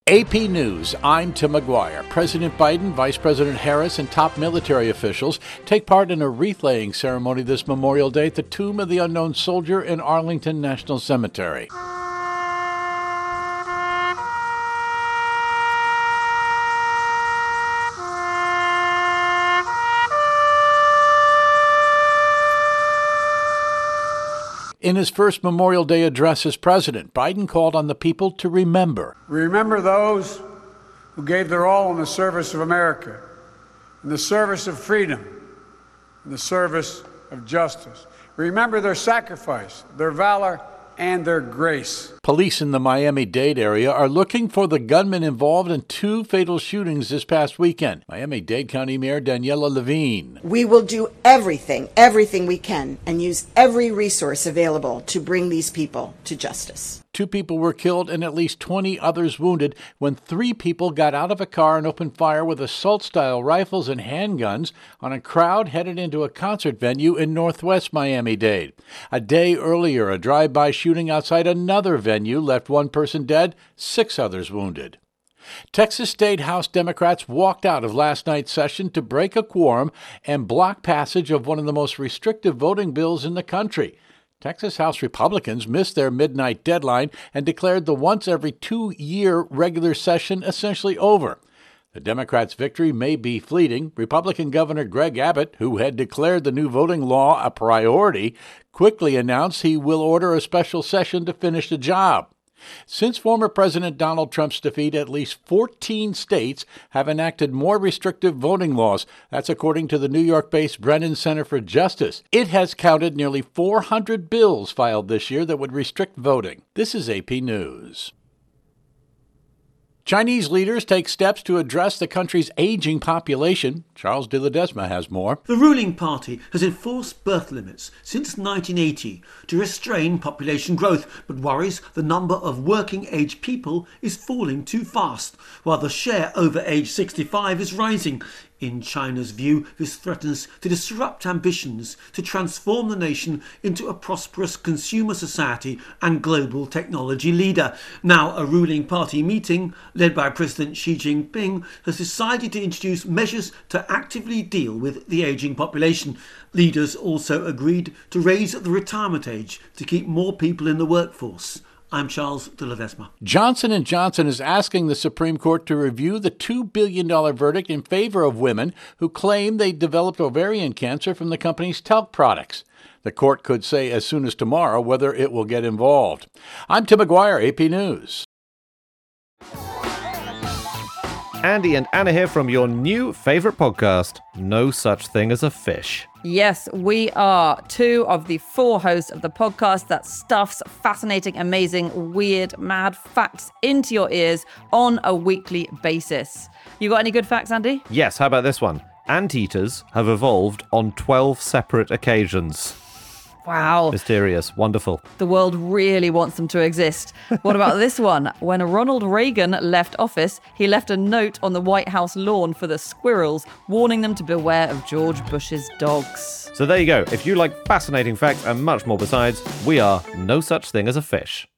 AP News, I'm Tim McGuire. President Biden, Vice President Harris, and top military officials take part in a wreath-laying ceremony this Memorial Day at the Tomb of the Unknown Soldier in Arlington National Cemetery. In his first Memorial Day address as president, Biden called on the people to remember. We remember those who gave their all in the service of America, in the service of freedom, in the service of justice. Remember their sacrifice, their valor, and their grace. Police in the Miami-Dade area are looking for the gunman involved in two fatal shootings this past weekend. Miami-Dade County Mayor Daniela Levine. We will do everything we can, and use every resource available to bring these people to justice. 2 people were killed and at least 20 others wounded when 3 people got out of a car and opened fire with assault-style rifles and handguns on a crowd headed into a concert venue in northwest Miami-Dade. A day earlier, a drive-by shooting outside another venue left 1 person dead, 6 others wounded. Texas State House Democrats walked out of last night's session to break a quorum and block passage of one of the most restrictive voting bills in the country. Texas House Republicans missed their midnight deadline and declared the once-every-2-year regular session essentially over. The Democrats' victory may be fleeting. Republican Governor Greg Abbott, who had declared the new voting law a priority, quickly announced he will order a special session to finish the job. Since former President Donald Trump's defeat, at least 14 states have enacted more restrictive voting laws. That's according to the New York-based Brennan Center for Justice. It has counted nearly 400 bills filed this year that would restrict voting. This is AP News. Chinese leaders take steps to address the country's aging population. Charles de Ledesma has more. The ruling party has enforced birth limits since 1980 to restrain population growth, but worries the number of working-age people is falling too fast, while the share over age 65 is rising. In China's view, this threatens to disrupt ambitions to transform the nation into a prosperous consumer society and global technology leader. Now, a ruling party meeting, led by President Xi Jinping, has decided to introduce measures to actively deal with the ageing population. Leaders also agreed to raise the retirement age to keep more people in the workforce. I'm Charles de Ledesma. Johnson & Johnson is asking the Supreme Court to review the $2 billion verdict in favor of women who claim they developed ovarian cancer from the company's talc products. The court could say as soon as tomorrow whether it will get involved. I'm Tim McGuire, AP News. Andy and Anna here from your new favourite podcast, No Such Thing as a Fish. Yes, we are 2 of the 4 hosts of the podcast that stuffs fascinating, amazing, weird, mad facts into your ears on a weekly basis. You got any good facts, Andy? Yes, how about this one? Anteaters have evolved on 12 separate occasions. Wow. Mysterious. Wonderful. The world really wants them to exist. What about this one? When Ronald Reagan left office, he left a note on the White House lawn for the squirrels, warning them to beware of George Bush's dogs. So there you go. If you like fascinating facts and much more besides, we are No Such Thing as a Fish.